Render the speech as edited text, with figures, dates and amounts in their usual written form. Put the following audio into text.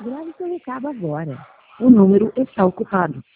Grave seu recado agora. O número está ocupado.